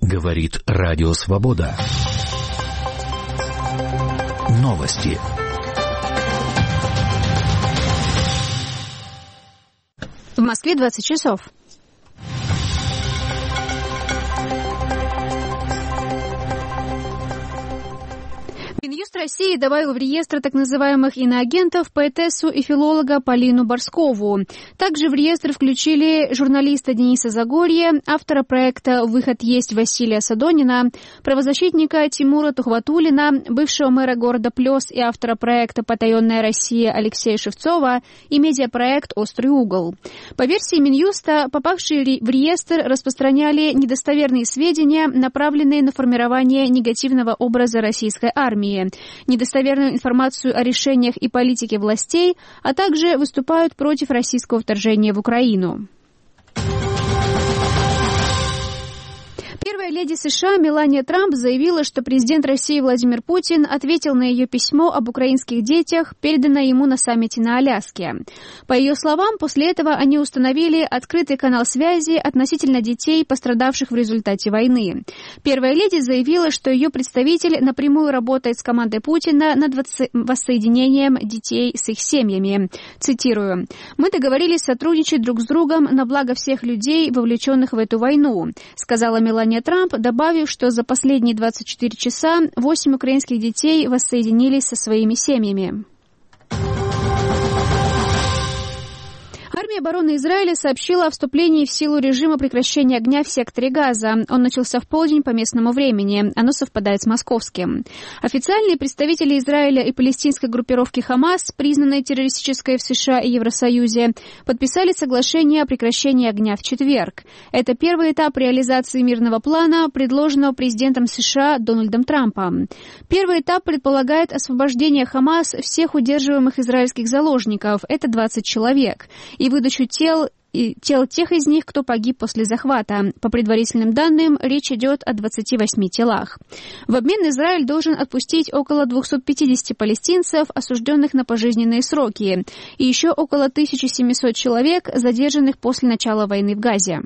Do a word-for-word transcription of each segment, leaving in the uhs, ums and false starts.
Говорит Радио Свобода. Новости. В Москве двадцать часов. Минюст России добавил в реестр так называемых иноагентов поэтессу и филолога Полину Борскову. Также в реестр включили журналиста Дениса Загорье, автора проекта «Выход есть» Василия Садонина, правозащитника Тимура Тухватуллина, бывшего мэра города Плёс и автора проекта «Потаенная Россия» Алексея Шевцова и медиапроект «Острый угол». По версии Минюста, попавшие в реестр распространяли недостоверные сведения, направленные на формирование негативного образа российской армии, недостоверную информацию о решениях и политике властей, а также выступают против российского вторжения в Украину. Первая леди США Мелания Трамп заявила, что президент России Владимир Путин ответил на ее письмо об украинских детях, переданное ему на саммите на Аляске. По ее словам, после этого они установили открытый канал связи относительно детей, пострадавших в результате войны. Первая леди заявила, что ее представитель напрямую работает с командой Путина над воссоединением детей с их семьями. Цитирую: «Мы договорились сотрудничать друг с другом на благо всех людей, вовлеченных в эту войну», сказала Мелания Трамп, добавив, что за последние двадцать четыре часа восемь украинских детей воссоединились со своими семьями. Армия обороны Израиля сообщила о вступлении в силу режима прекращения огня в секторе Газа. Он начался в полдень по местному времени. Оно совпадает с московским. Официальные представители Израиля и палестинской группировки «Хамас», признанной террористической в США и Евросоюзе, подписали соглашение о прекращении огня в четверг. Это первый этап реализации мирного плана, предложенного президентом США Дональдом Трампом. Первый этап предполагает освобождение «Хамас» всех удерживаемых израильских заложников, это двадцать человек, и выдачу тел и тел тех из них, кто погиб после захвата. По предварительным данным, речь идет о двадцати восьми телах. В обмен Израиль должен отпустить около двухсот пятидесяти палестинцев, осужденных на пожизненные сроки, и еще около тысячи семисот человек, задержанных после начала войны в Газе.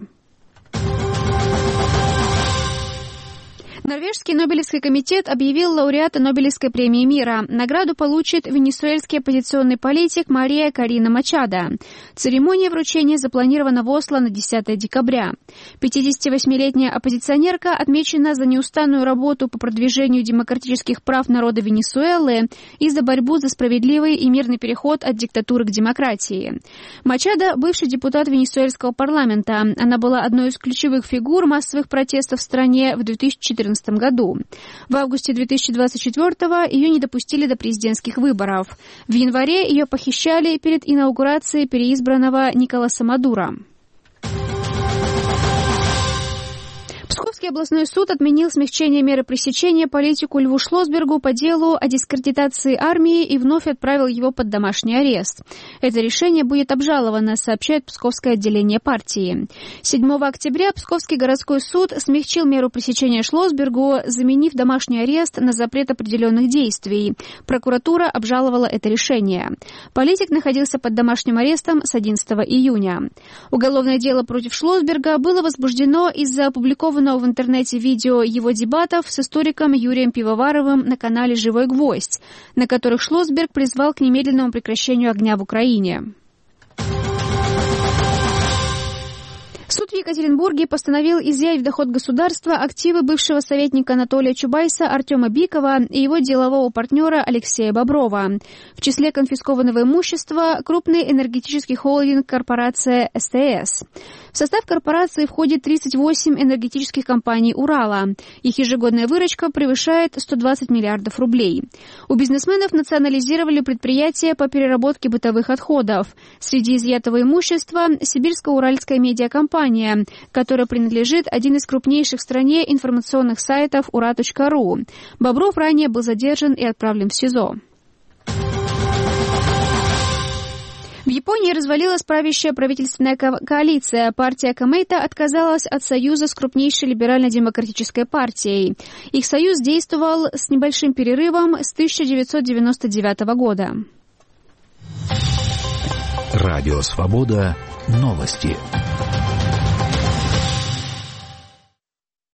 Норвежский Нобелевский комитет объявил лауреата Нобелевской премии мира. Награду получит венесуэльский оппозиционный политик Мария Корина Мачадо. Церемония вручения запланирована в Осло на десятое декабря. пятидесятивосьмилетняя оппозиционерка отмечена за неустанную работу по продвижению демократических прав народа Венесуэлы и за борьбу за справедливый и мирный переход от диктатуры к демократии. Мачадо – бывший депутат венесуэльского парламента. Она была одной из ключевых фигур массовых протестов в стране в две тысячи четырнадцатом году. В августе две тысячи двадцать четвёртого ее не допустили до президентских выборов. В январе ее похищали перед инаугурацией переизбранного Николаса Мадуро. Псковский областной суд отменил смягчение меры пресечения политику Льву Шлосбергу по делу о дискредитации армии и вновь отправил его под домашний арест. Это решение будет обжаловано, сообщает Псковское отделение партии. седьмого октября Псковский городской суд смягчил меру пресечения Шлосбергу, заменив домашний арест на запрет определенных действий. Прокуратура обжаловала это решение. Политик находился под домашним арестом с одиннадцатого июня. Уголовное дело против Шлосберга было возбуждено из-за опубликованного в интернете видео его дебатов с историком Юрием Пивоваровым на канале «Живой гвоздь», на которых Шлосберг призвал к немедленному прекращению огня в Украине. Суд в Екатеринбурге постановил изъять в доход государства активы бывшего советника Анатолия Чубайса Артема Бикова и его делового партнера Алексея Боброва. В числе конфискованного имущества крупный энергетический холдинг корпорация эс тэ эс. В состав корпорации входит тридцать восемь энергетических компаний Урала. Их ежегодная выручка превышает сто двадцать миллиардов рублей. У бизнесменов национализировали предприятия по переработке бытовых отходов. Среди изъятого имущества Сибирско-Уральская медиакомпания, которая принадлежит один из крупнейших в стране информационных сайтов ура точка ру. Бобров ранее был задержан и отправлен в СИЗО. В Японии развалилась правящая правительственная ко- коалиция. Партия Комэйта отказалась от союза с крупнейшей либерально-демократической партией. Их союз действовал с небольшим перерывом с тысяча девятьсот девяносто девятого года. Радио Свобода. Новости.